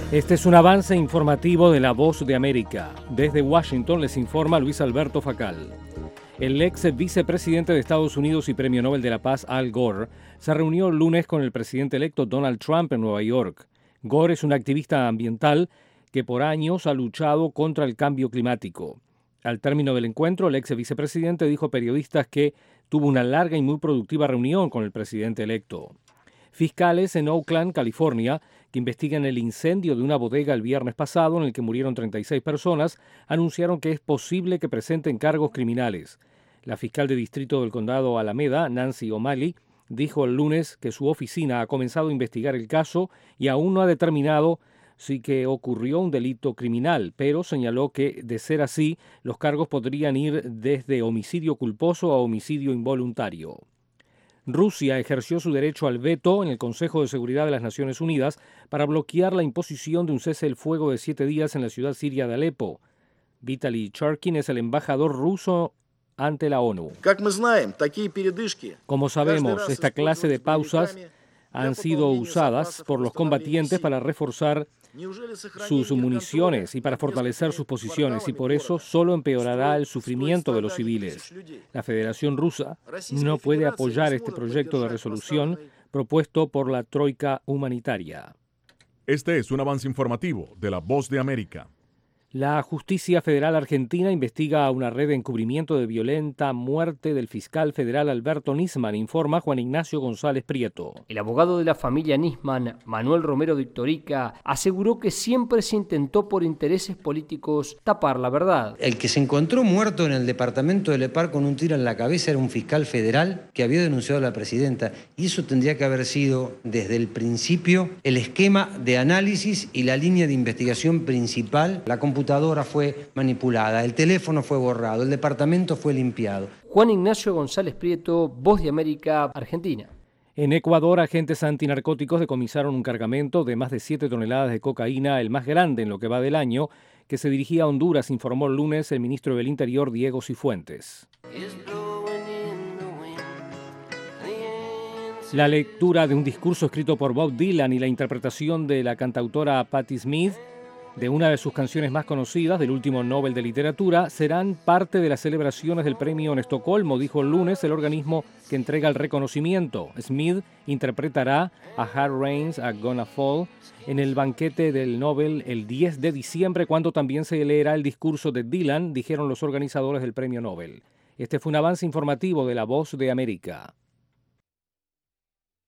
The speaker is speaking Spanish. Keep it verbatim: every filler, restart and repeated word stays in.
Este es un avance informativo de La Voz de América. Desde Washington les informa Luis Alberto Facal. El ex vicepresidente de Estados Unidos y Premio Nobel de la Paz, Al Gore, se reunió el lunes con el presidente electo Donald Trump en Nueva York. Gore es un activista ambiental que por años ha luchado contra el cambio climático. Al término del encuentro, el ex vicepresidente dijo a periodistas que tuvo una larga y muy productiva reunión con el presidente electo. Fiscales en Oakland, California, que investigan el incendio de una bodega el viernes pasado en el que murieron treinta y seis personas, anunciaron que es posible que presenten cargos criminales. La fiscal de distrito del condado Alameda, Nancy O'Malley, dijo el lunes que su oficina ha comenzado a investigar el caso y aún no ha determinado si que ocurrió un delito criminal, pero señaló que, de ser así, los cargos podrían ir desde homicidio culposo a homicidio involuntario. Rusia ejerció su derecho al veto en el Consejo de Seguridad de las Naciones Unidas para bloquear la imposición de un cese el fuego de siete días en la ciudad siria de Alepo. Vitaly Churkin es el embajador ruso ante la ONU. Como sabemos, esta clase de pausas han sido usadas por los combatientes para reforzar sus municiones y para fortalecer sus posiciones, y por eso solo empeorará el sufrimiento de los civiles. La Federación Rusa no puede apoyar este proyecto de resolución propuesto por la Troika Humanitaria. Este es un avance informativo de La Voz de América. La Justicia Federal Argentina investiga una red de encubrimiento de violenta muerte del fiscal federal Alberto Nisman, informa Juan Ignacio González Prieto. El abogado de la familia Nisman, Manuel Romero de Ictorica, aseguró que siempre se intentó por intereses políticos tapar la verdad. El que se encontró muerto en el departamento de Lepar con un tiro en la cabeza era un fiscal federal que había denunciado a la presidenta, y eso tendría que haber sido desde el principio el esquema de análisis y la línea de investigación principal. La La computadora fue manipulada, el teléfono fue borrado, el departamento fue limpiado. Juan Ignacio González Prieto, Voz de América, Argentina. En Ecuador, agentes antinarcóticos decomisaron un cargamento de más de siete toneladas de cocaína, el más grande en lo que va del año, que se dirigía a Honduras, informó el lunes el ministro del Interior, Diego Cifuentes. La lectura de un discurso escrito por Bob Dylan y la interpretación de la cantautora Patti Smith de una de sus canciones más conocidas del último Nobel de Literatura serán parte de las celebraciones del premio en Estocolmo, dijo el lunes el organismo que entrega el reconocimiento. Smith interpretará a Hard Rain's a Gonna Fall en el banquete del Nobel el diez de diciembre, cuando también se leerá el discurso de Dylan, dijeron los organizadores del premio Nobel. Este fue un avance informativo de La Voz de América.